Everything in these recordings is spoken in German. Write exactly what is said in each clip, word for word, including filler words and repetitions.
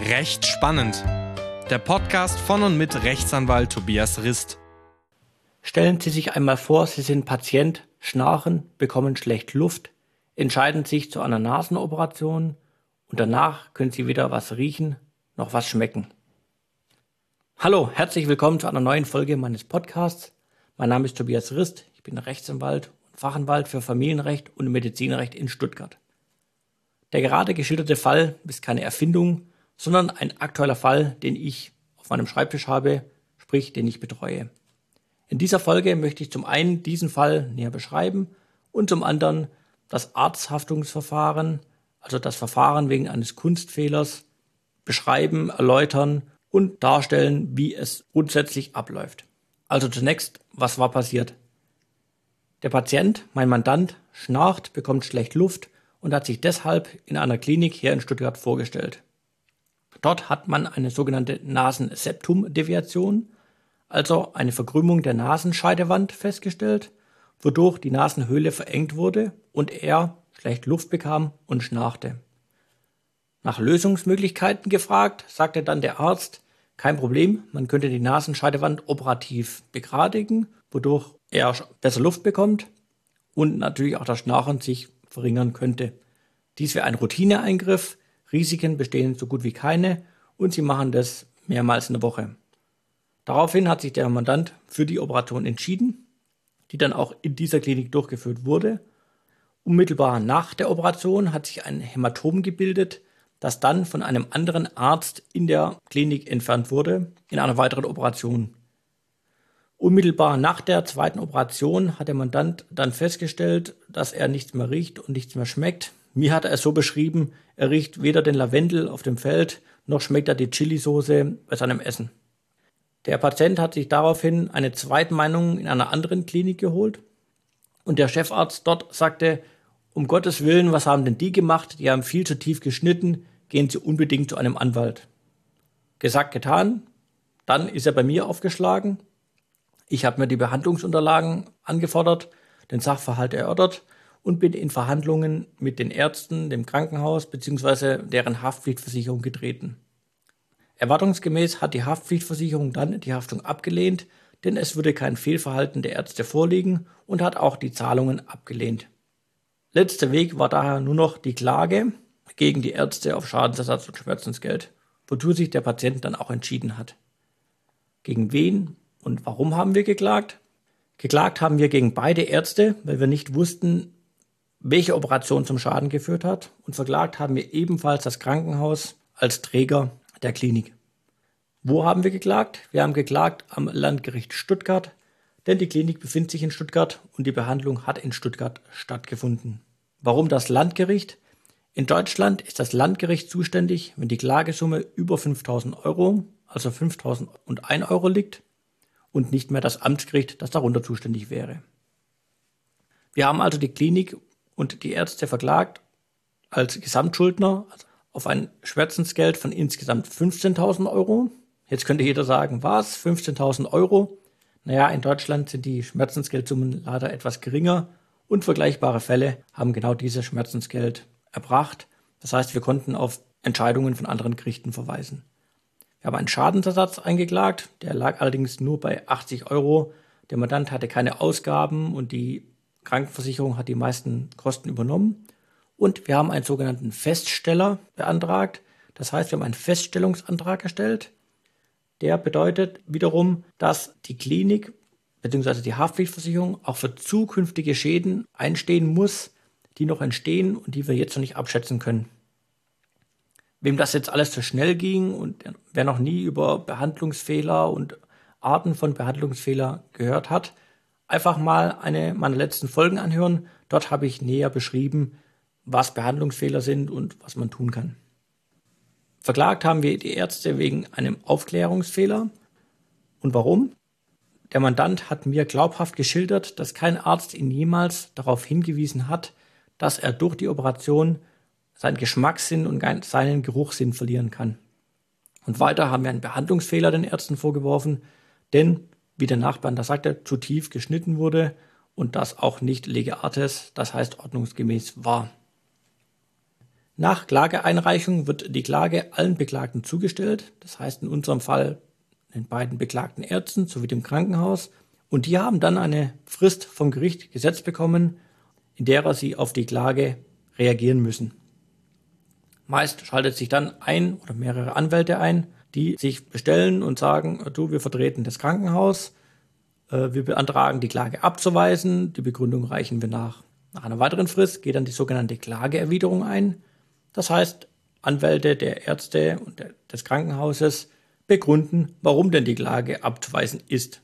Recht spannend. Der Podcast von und mit Rechtsanwalt Tobias Rist. Stellen Sie sich einmal vor, Sie sind Patient, schnarchen, bekommen schlecht Luft, entscheiden sich zu einer Nasenoperation und danach können Sie weder was riechen noch was schmecken. Hallo, herzlich willkommen zu einer neuen Folge meines Podcasts. Mein Name ist Tobias Rist, ich bin Rechtsanwalt und Fachanwalt für Familienrecht und Medizinrecht in Stuttgart. Der gerade geschilderte Fall ist keine Erfindung, sondern ein aktueller Fall, den ich auf meinem Schreibtisch habe, sprich, den ich betreue. In dieser Folge möchte ich zum einen diesen Fall näher beschreiben und zum anderen das Arzthaftungsverfahren, also das Verfahren wegen eines Kunstfehlers, beschreiben, erläutern und darstellen, wie es grundsätzlich abläuft. Also zunächst, was war passiert? Der Patient, mein Mandant, schnarcht, bekommt schlecht Luft und hat sich deshalb in einer Klinik hier in Stuttgart vorgestellt. Dort hat man eine sogenannte Nasenseptumdeviation, also eine Verkrümmung der Nasenscheidewand, festgestellt, wodurch die Nasenhöhle verengt wurde und er schlecht Luft bekam und schnarchte. Nach Lösungsmöglichkeiten gefragt, sagte dann der Arzt, kein Problem, man könnte die Nasenscheidewand operativ begradigen, wodurch er besser Luft bekommt und natürlich auch das Schnarchen sich verringern könnte. Dies wäre ein Routineeingriff, Risiken bestehen so gut wie keine und sie machen das mehrmals in der Woche. Daraufhin hat sich der Mandant für die Operation entschieden, die dann auch in dieser Klinik durchgeführt wurde. Unmittelbar nach der Operation hat sich ein Hämatom gebildet, das dann von einem anderen Arzt in der Klinik entfernt wurde, in einer weiteren Operation. Unmittelbar nach der zweiten Operation hat der Mandant dann festgestellt, dass er nichts mehr riecht und nichts mehr schmeckt. Mir hat er es so beschrieben, er riecht weder den Lavendel auf dem Feld, noch schmeckt er die Chilisauce bei seinem Essen. Der Patient hat sich daraufhin eine Zweitmeinung in einer anderen Klinik geholt und der Chefarzt dort sagte, um Gottes Willen, was haben denn die gemacht? Die haben viel zu tief geschnitten, gehen Sie unbedingt zu einem Anwalt. Gesagt, getan, dann ist er bei mir aufgeschlagen. Ich habe mir die Behandlungsunterlagen angefordert, den Sachverhalt erörtert und bin in Verhandlungen mit den Ärzten, dem Krankenhaus bzw. deren Haftpflichtversicherung getreten. Erwartungsgemäß hat die Haftpflichtversicherung dann die Haftung abgelehnt, denn es würde kein Fehlverhalten der Ärzte vorliegen und hat auch die Zahlungen abgelehnt. Letzter Weg war daher nur noch die Klage gegen die Ärzte auf Schadensersatz und Schmerzensgeld, wozu sich der Patient dann auch entschieden hat. Gegen wen und warum haben wir geklagt? Geklagt haben wir gegen beide Ärzte, weil wir nicht wussten, welche Operation zum Schaden geführt hat, und verklagt haben wir ebenfalls das Krankenhaus als Träger der Klinik. Wo haben wir geklagt? Wir haben geklagt am Landgericht Stuttgart, denn die Klinik befindet sich in Stuttgart und die Behandlung hat in Stuttgart stattgefunden. Warum das Landgericht? In Deutschland ist das Landgericht zuständig, wenn die Klagesumme über fünftausend Euro, also fünftausendeins Euro liegt, und nicht mehr das Amtsgericht, das darunter zuständig wäre. Wir haben also die Klinik und die Ärzte verklagt als Gesamtschuldner auf ein Schmerzensgeld von insgesamt fünfzehntausend Euro. Jetzt könnte jeder sagen, was, fünfzehntausend Euro? Naja, in Deutschland sind die Schmerzensgeldsummen leider etwas geringer und vergleichbare Fälle haben genau dieses Schmerzensgeld erbracht. Das heißt, wir konnten auf Entscheidungen von anderen Gerichten verweisen. Wir haben einen Schadensersatz eingeklagt, der lag allerdings nur bei achtzig Euro. Der Mandant hatte keine Ausgaben und die Krankenversicherung hat die meisten Kosten übernommen. Und wir haben einen sogenannten Feststeller beantragt. Das heißt, wir haben einen Feststellungsantrag gestellt. Der bedeutet wiederum, dass die Klinik bzw. die Haftpflichtversicherung auch für zukünftige Schäden einstehen muss, die noch entstehen und die wir jetzt noch nicht abschätzen können. Wem das jetzt alles zu schnell ging und wer noch nie über Behandlungsfehler und Arten von Behandlungsfehler gehört hat, einfach mal eine meiner letzten Folgen anhören. Dort habe ich näher beschrieben, was Behandlungsfehler sind und was man tun kann. Verklagt haben wir die Ärzte wegen einem Aufklärungsfehler. Und warum? Der Mandant hat mir glaubhaft geschildert, dass kein Arzt ihn jemals darauf hingewiesen hat, dass er durch die Operation seinen Geschmackssinn und seinen Geruchssinn verlieren kann. Und weiter haben wir einen Behandlungsfehler den Ärzten vorgeworfen, denn, wie der Nachbehandler sagte, zu tief geschnitten wurde und das auch nicht lege artis, das heißt ordnungsgemäß war. Nach Klageeinreichung wird die Klage allen Beklagten zugestellt, das heißt in unserem Fall den beiden beklagten Ärzten sowie dem Krankenhaus, und die haben dann eine Frist vom Gericht gesetzt bekommen, in der sie auf die Klage reagieren müssen. Meist schaltet sich dann ein oder mehrere Anwälte ein, die sich bestellen und sagen, du, wir vertreten das Krankenhaus, wir beantragen die Klage abzuweisen, die Begründung reichen wir nach. Nach einer weiteren Frist geht dann die sogenannte Klageerwiderung ein. Das heißt, Anwälte der Ärzte und des Krankenhauses begründen, warum denn die Klage abzuweisen ist.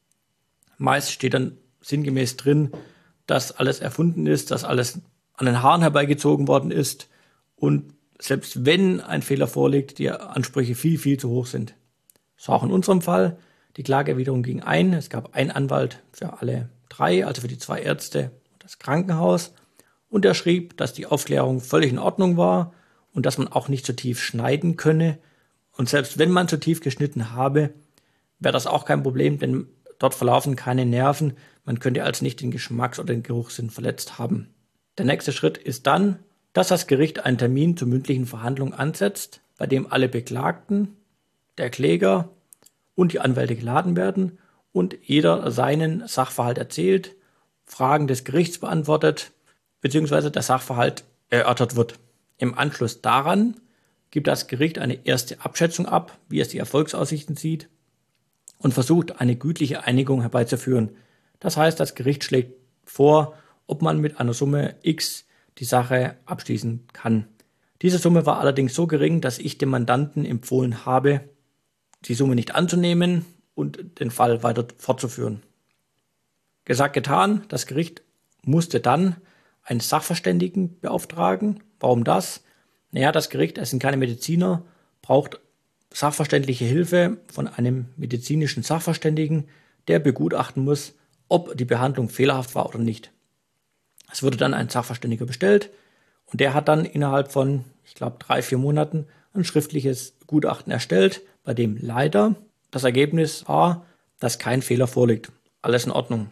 Meist steht dann sinngemäß drin, dass alles erfunden ist, dass alles an den Haaren herbeigezogen worden ist und selbst wenn ein Fehler vorliegt, die Ansprüche viel, viel zu hoch sind. So auch in unserem Fall. Die Klageerwiderung ging ein. Es gab einen Anwalt für alle drei, also für die zwei Ärzte und das Krankenhaus. Und er schrieb, dass die Aufklärung völlig in Ordnung war und dass man auch nicht zu tief schneiden könne. Und selbst wenn man zu tief geschnitten habe, wäre das auch kein Problem, denn dort verlaufen keine Nerven. Man könnte also nicht den Geschmacks- oder den Geruchssinn verletzt haben. Der nächste Schritt ist dann, dass das Gericht einen Termin zur mündlichen Verhandlung ansetzt, bei dem alle Beklagten, der Kläger und die Anwälte geladen werden und jeder seinen Sachverhalt erzählt, Fragen des Gerichts beantwortet, beziehungsweise der Sachverhalt erörtert wird. Im Anschluss daran gibt das Gericht eine erste Abschätzung ab, wie es die Erfolgsaussichten sieht, und versucht, eine gütliche Einigung herbeizuführen. Das heißt, das Gericht schlägt vor, ob man mit einer Summe X die Sache abschließen kann. Diese Summe war allerdings so gering, dass ich dem Mandanten empfohlen habe, die Summe nicht anzunehmen und den Fall weiter fortzuführen. Gesagt, getan, das Gericht musste dann einen Sachverständigen beauftragen. Warum das? Naja, das Gericht, es sind keine Mediziner, braucht sachverständliche Hilfe von einem medizinischen Sachverständigen, der begutachten muss, ob die Behandlung fehlerhaft war oder nicht. Es wurde dann ein Sachverständiger bestellt und der hat dann innerhalb von, ich glaube, drei, vier Monaten ein schriftliches Gutachten erstellt, bei dem leider das Ergebnis war, dass kein Fehler vorliegt. Alles in Ordnung.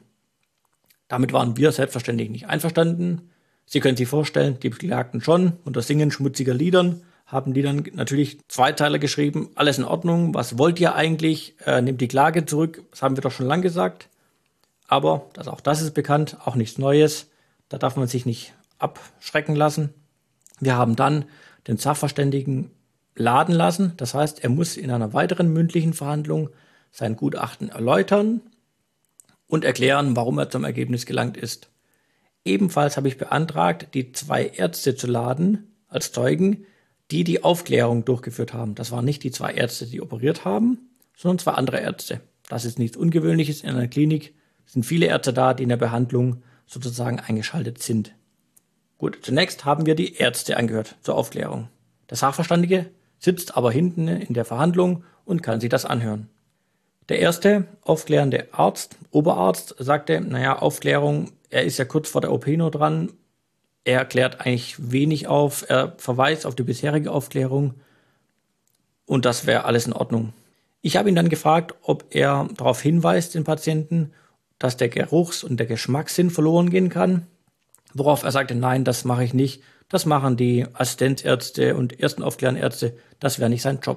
Damit waren wir selbstverständlich nicht einverstanden. Sie können sich vorstellen, die Beklagten schon, unter Singen schmutziger Liedern, haben die dann natürlich Zweiteiler geschrieben, alles in Ordnung, was wollt ihr eigentlich, äh, nehmt die Klage zurück, das haben wir doch schon lange gesagt. Aber das, auch das ist bekannt, auch nichts Neues, da darf man sich nicht abschrecken lassen. Wir haben dann den Sachverständigen laden lassen, das heißt, er muss in einer weiteren mündlichen Verhandlung sein Gutachten erläutern und erklären, warum er zum Ergebnis gelangt ist. Ebenfalls habe ich beantragt, die zwei Ärzte zu laden als Zeugen, die die Aufklärung durchgeführt haben. Das waren nicht die zwei Ärzte, die operiert haben, sondern zwei andere Ärzte. Das ist nichts Ungewöhnliches in einer Klinik. Es sind viele Ärzte da, die in der Behandlung sozusagen eingeschaltet sind. Gut, zunächst haben wir die Ärzte angehört zur Aufklärung. Der Sachverständige sitzt aber hinten in der Verhandlung und kann sich das anhören. Der erste aufklärende Arzt, Oberarzt, sagte, naja, Aufklärung, er ist ja kurz vor der O P nur dran. Er klärt eigentlich wenig auf, er verweist auf die bisherige Aufklärung und das wäre alles in Ordnung. Ich habe ihn dann gefragt, ob er darauf hinweist, den Patienten, dass der Geruchs- und der Geschmackssinn verloren gehen kann, worauf er sagte, nein, das mache ich nicht, das machen die Assistenzärzte und ersten aufklärenden Ärzte, das wäre nicht sein Job.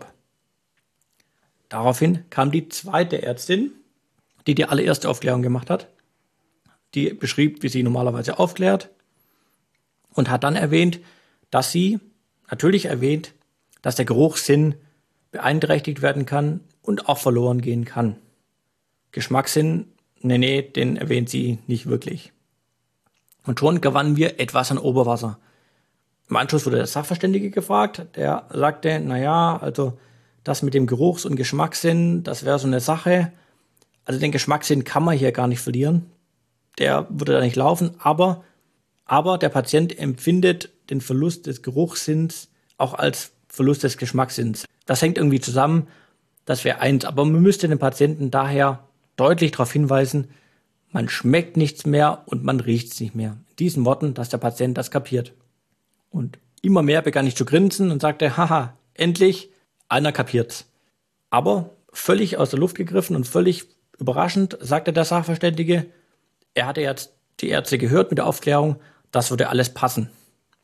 Daraufhin kam die zweite Ärztin, die die allererste Aufklärung gemacht hat, die beschrieb, wie sie normalerweise aufklärt, und hat dann erwähnt, dass sie natürlich erwähnt, dass der Geruchssinn beeinträchtigt werden kann und auch verloren gehen kann. Geschmackssinn, nee, nee, den erwähnt sie nicht wirklich. Und schon gewannen wir etwas an Oberwasser. Im Anschluss wurde der Sachverständige gefragt, der sagte, naja, also das mit dem Geruchs- und Geschmackssinn, das wäre so eine Sache. Also den Geschmackssinn kann man hier gar nicht verlieren. Der würde da nicht laufen, aber Aber der Patient empfindet den Verlust des Geruchssinns auch als Verlust des Geschmackssinns. Das hängt irgendwie zusammen, das wäre eins. Aber man müsste den Patienten daher deutlich darauf hinweisen, man schmeckt nichts mehr und man riecht es nicht mehr. In diesen Worten, dass der Patient das kapiert. Und immer mehr begann ich zu grinsen und sagte, haha, endlich, einer kapiert's. Aber völlig aus der Luft gegriffen und völlig überraschend sagte der Sachverständige, er hatte jetzt die Ärzte gehört mit der Aufklärung, das würde alles passen.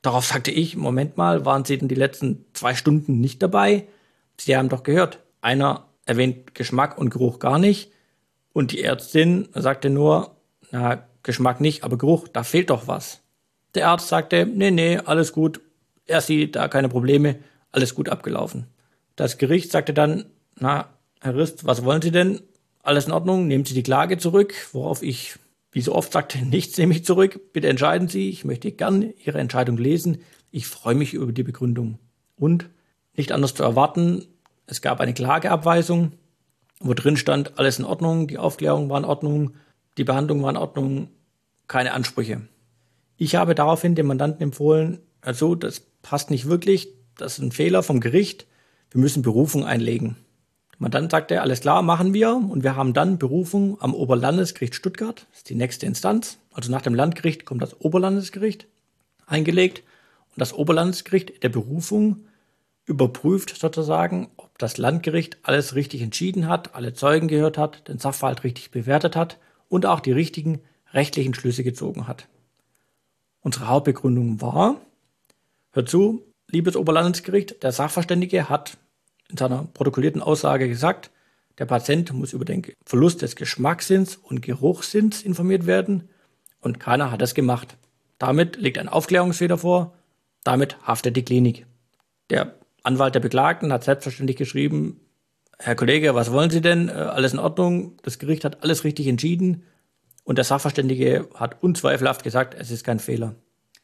Darauf sagte ich, Moment mal, waren Sie denn die letzten zwei Stunden nicht dabei? Sie haben doch gehört, einer erwähnt Geschmack und Geruch gar nicht und die Ärztin sagte nur, na, Geschmack nicht, aber Geruch, da fehlt doch was. Der Arzt sagte, nee, nee, alles gut, er sieht da keine Probleme, alles gut abgelaufen. Das Gericht sagte dann, na, Herr Rist, was wollen Sie denn? Alles in Ordnung, nehmen Sie die Klage zurück, worauf ich, wie so oft sagte, nichts nehme ich zurück, bitte entscheiden Sie, ich möchte gerne Ihre Entscheidung lesen, ich freue mich über die Begründung. Und, nicht anders zu erwarten, es gab eine Klageabweisung, wo drin stand, alles in Ordnung, die Aufklärung war in Ordnung, die Behandlung war in Ordnung, keine Ansprüche. Ich habe daraufhin dem Mandanten empfohlen, also das passt nicht wirklich, das ist ein Fehler vom Gericht, wir müssen Berufung einlegen. Der Mandant sagte, alles klar, machen wir und wir haben dann Berufung am Oberlandesgericht Stuttgart, das ist die nächste Instanz, also nach dem Landgericht kommt das Oberlandesgericht, eingelegt und das Oberlandesgericht der Berufung überprüft sozusagen, ob das Landgericht alles richtig entschieden hat, alle Zeugen gehört hat, den Sachverhalt richtig bewertet hat und auch die richtigen rechtlichen Schlüsse gezogen hat. Unsere Hauptbegründung war, hört zu, liebes Oberlandesgericht, der Sachverständige hat in seiner protokollierten Aussage gesagt, der Patient muss über den Verlust des Geschmackssinns und Geruchssinns informiert werden und keiner hat das gemacht. Damit liegt ein Aufklärungsfehler vor, damit haftet die Klinik. Der Anwalt der Beklagten hat selbstverständlich geschrieben, Herr Kollege, was wollen Sie denn? Alles in Ordnung, das Gericht hat alles richtig entschieden und der Sachverständige hat unzweifelhaft gesagt, es ist kein Fehler.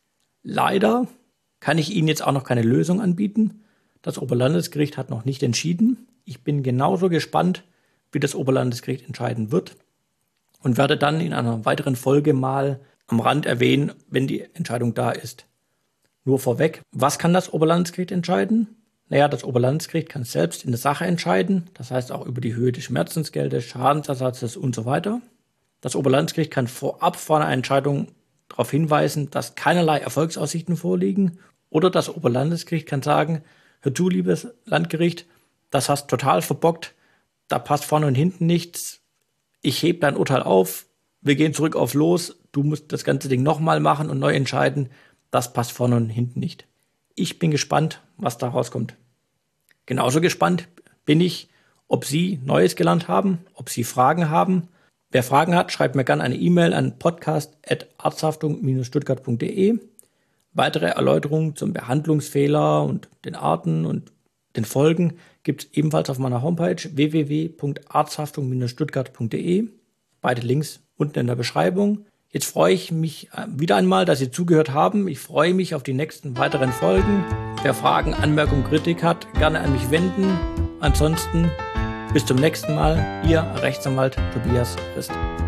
Leider kann ich Ihnen jetzt auch noch keine Lösung anbieten. Das Oberlandesgericht hat noch nicht entschieden. Ich bin genauso gespannt, wie das Oberlandesgericht entscheiden wird und werde dann in einer weiteren Folge mal am Rand erwähnen, wenn die Entscheidung da ist. Nur vorweg, was kann das Oberlandesgericht entscheiden? Naja, das Oberlandesgericht kann selbst in der Sache entscheiden, das heißt auch über die Höhe des Schmerzensgeldes, Schadensersatzes und so weiter. Das Oberlandesgericht kann vorab vor einer Entscheidung darauf hinweisen, dass keinerlei Erfolgsaussichten vorliegen. Oder das Oberlandesgericht kann sagen, hör zu, liebes Landgericht, das hast total verbockt, da passt vorne und hinten nichts, ich hebe dein Urteil auf, wir gehen zurück auf Los, du musst das ganze Ding nochmal machen und neu entscheiden, das passt vorne und hinten nicht. Ich bin gespannt, was da rauskommt. Genauso gespannt bin ich, ob Sie Neues gelernt haben, ob Sie Fragen haben. Wer Fragen hat, schreibt mir gerne eine E-Mail an podcast at arzthaftung Bindestrich stuttgart punkt de. Weitere Erläuterungen zum Behandlungsfehler und den Arten und den Folgen gibt es ebenfalls auf meiner Homepage w w w punkt arzthaftung Bindestrich stuttgart punkt de. Beide Links unten in der Beschreibung. Jetzt freue ich mich wieder einmal, dass Sie zugehört haben. Ich freue mich auf die nächsten weiteren Folgen. Wer Fragen, Anmerkungen, Kritik hat, gerne an mich wenden. Ansonsten bis zum nächsten Mal. Ihr Rechtsanwalt Tobias Rist.